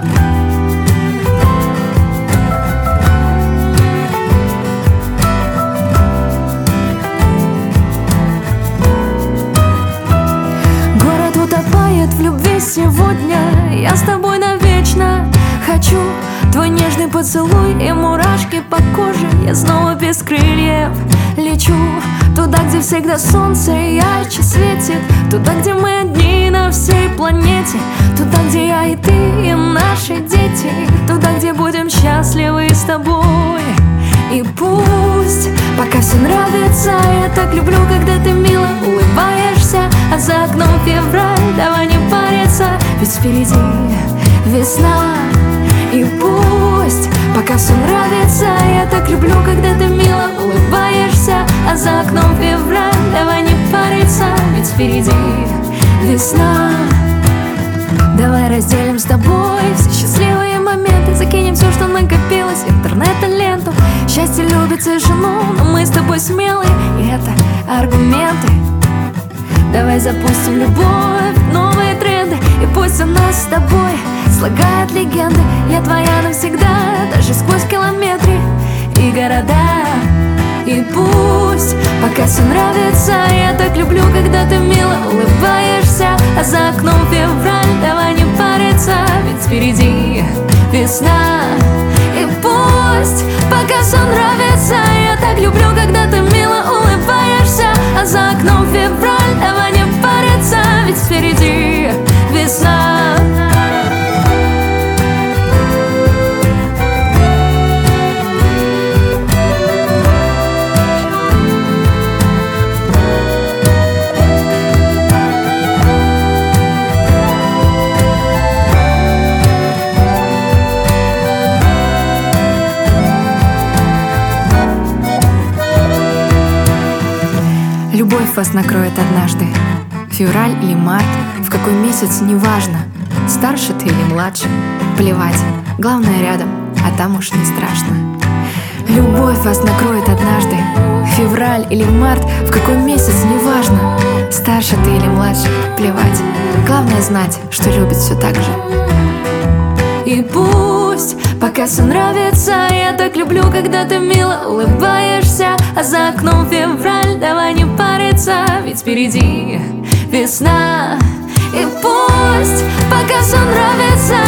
Город утопает в любви сегодня. Я с тобой навечно хочу твой нежный поцелуй и мурашки по коже. Я снова без крыльев лечу туда, где всегда солнце ярче светит, туда, где мы одни на всей планете, туда, где я и ты, и наши дети, туда, где будем счастливы с тобой. И пусть пока все нравится, я так люблю, когда ты мило улыбаешься, а за окном февраль, давай не париться, ведь впереди весна. И пусть пока все нравится, я так люблю, когда ты мило улыбаешься, а за окном февраль, давай не париться, ведь впереди весна. Давай разделим с тобой все счастливые моменты, закинем все, что накопилось, интернет и ленту. Счастье любит тишину, но мы с тобой смелые, и это аргументы. Давай запустим любовь, новые тренды, и пусть у нас с тобой слагает легенды. Я твоя навсегда, даже сквозь километры и города. И пусть пока все нравится, я так люблю, когда ты мило улыбаешься, а за окном февраль, давай не париться, ведь впереди весна. И пусть пока все нравится, я так люблю, когда ты мило улыбаешься, а за окном февраль, давай не париться, ведь впереди весна. Любовь вас накроет однажды. Февраль или март, в какой месяц, неважно. Старше ты или младше, плевать. Главное рядом, а там уж не страшно. Любовь вас накроет однажды. Февраль или март, в какой месяц, неважно. Старше ты или младше, плевать. Главное знать, что любит все так же. И пусть пока все нравится, я так люблю, когда ты мило улыбаешься, а за окном февраль, давай не париться, ведь впереди весна. И пусть пока все нравится,